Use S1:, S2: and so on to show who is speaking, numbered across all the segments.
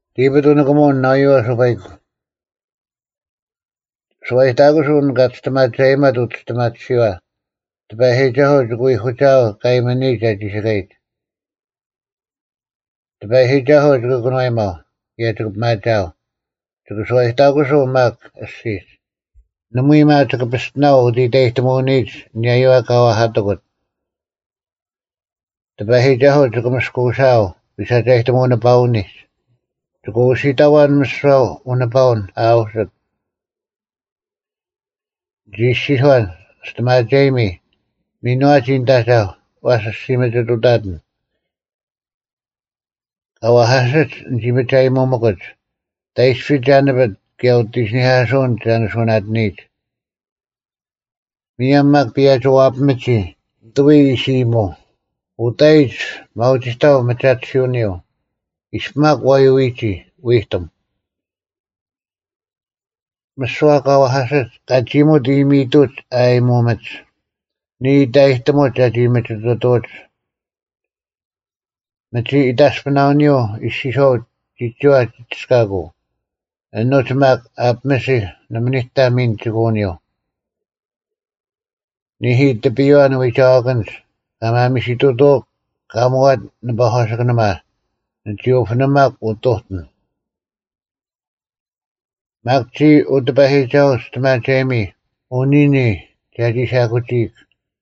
S1: Tibetuna kamun na yo subaiko. Subaitago sun gatstamat jaima tutstamat siwa. Tabahijaho jugui hujao kaimanija jishagait. Tabahijaho jugunaimo. Ya jugmajao. Jugu subaitago sun mak assis. Namui ma tagapistnao di daytamunij nyayo akawa hatagot. Tabahijaho jugumaskusao. Bisa daytamuna paunis. Jugu sitawan misrao unapaun ausat. Jishiwan stama Jamie. Minua cinta sao wasa simete tutaten. Kawahasat jimicai momokat. Tais fijanabat kiau tisni hasun janasunat nit. Miyamak pia jawab michi. Tui simo. Utais mautistau machat siunio. Ismak wayuichi wihtum. Maswa kawahasat kajimu dimitut ay momat. Ni daihtamot jajimete tutot. Machi idaspananio isisho chichua chiskago. Notimak apmesi namanita min chigonio. Nihi tapiwan wichagans. Kamamishi tutok kamuat nabahasakanama. Nachiofanamak utohtan. Makchi utabahichaos tama Jamie. Unini jajishakuchik.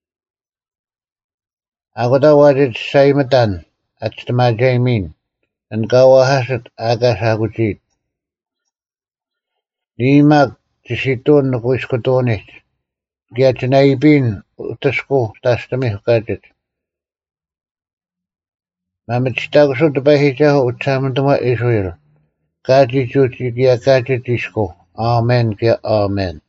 S1: Agoda wajit saimatan at tama Jamie. And kawahasat agasakuchik. Nimak tisitun nakuiskotonis. Giatinaipin utasko tastami hukajet. Mamachitago tabahichaho utsamantama Israel. Kaji chuchi kia kaji tisko. Amen kia amen.